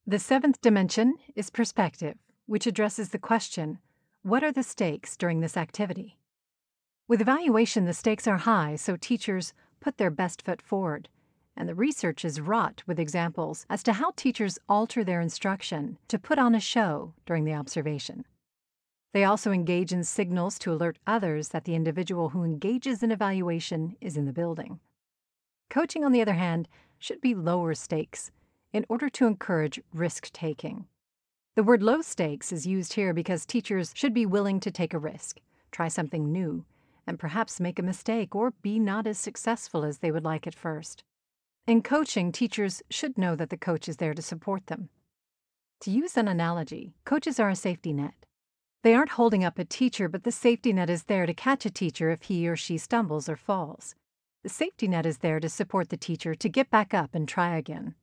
The seventh dimension is perspective, which addresses the question, what are the stakes during this activity? With evaluation, the stakes are high, so teachers put their best foot forward. And the research is wrought with examples as to how teachers alter their instruction to put on a show during the observation. They also engage in signals to alert others that the individual who engages in evaluation is in the building. Coaching, on the other hand, should be lower stakes in order to encourage risk-taking. The word low stakes is used here because teachers should be willing to take a risk, try something new, and perhaps make a mistake or be not as successful as they would like at first. In coaching, teachers should know that the coach is there to support them. To use an analogy, coaches are a safety net. They aren't holding up a teacher, but the safety net is there to catch a teacher if he or she stumbles or falls. The safety net is there to support the teacher to get back up and try again.